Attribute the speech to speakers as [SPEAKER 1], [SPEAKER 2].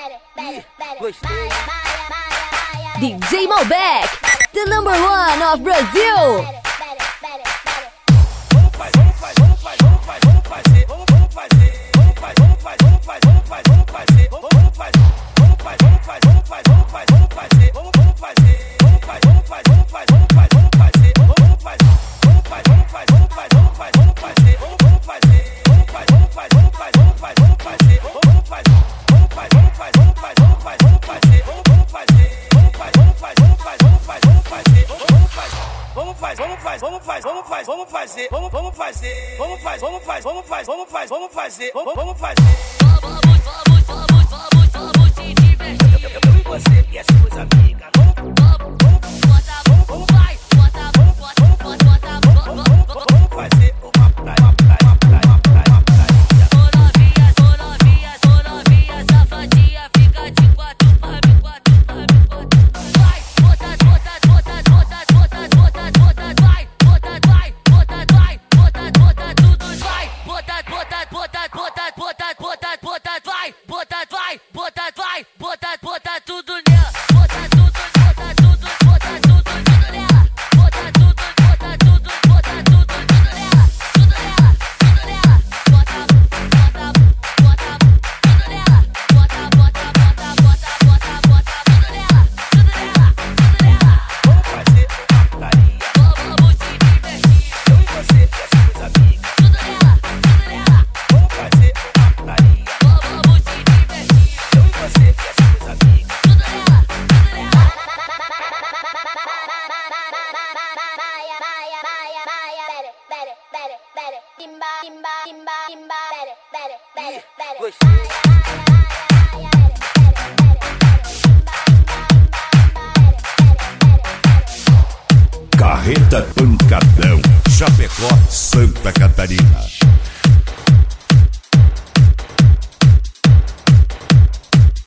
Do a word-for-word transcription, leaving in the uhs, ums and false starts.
[SPEAKER 1] D J Malbec, the number one of Brazil.
[SPEAKER 2] Vamos fazer, vamos fazer, vamos fazer, vamos fazer, vamos fazer, vamos vamos fazer, vamos fazer, vamos fazer, vamos fazer, vamos fazer, vamos fazer, vamos vamos fazer. Vamos, vamos, vamos, vamos, vamos se divertir. Eu e você e as suas amigas. Vamos, vamos, bota, vamos, vai, bota, bota, bota, bota, vamos, vamos fazer uma praia, uma praia, uma praia, uma praia, uma praia. Ô novinha, ô novinha, ô novinha, safadinha, fica de quatro pra mim, quatro pra mim, quatro. Vai, bota, bota, bota, bota, bota, bota, bota, vai, bota, vai, bota, vai, bota, bota, tudo vai, bota, bota, bota, bota, bota, bota, bota, vai, bota, vai, bota, vai, bota, bota, tudo nela, bota tudo, bota tudo, bota tudo, tudo nela, bota tudo, bota tudo, bota tudo, tudo nela, tudo nela, tudo nela, bota, bota, bota, tudo nela, bota, bota, bota, bota, bota, bota, tudo nela, tudo nela, tudo nela. Vamos fazer uma putaria, vamos se divertir. Eu e você e as suas amigas. Tudo nela, tudo nela. Vamos fazer uma putaria, vamos se divertir. Eu e você e as suas amigas. Tudo nela, tudo nela.
[SPEAKER 3] Carreta Pancadão, Chapecó, Santa Catarina.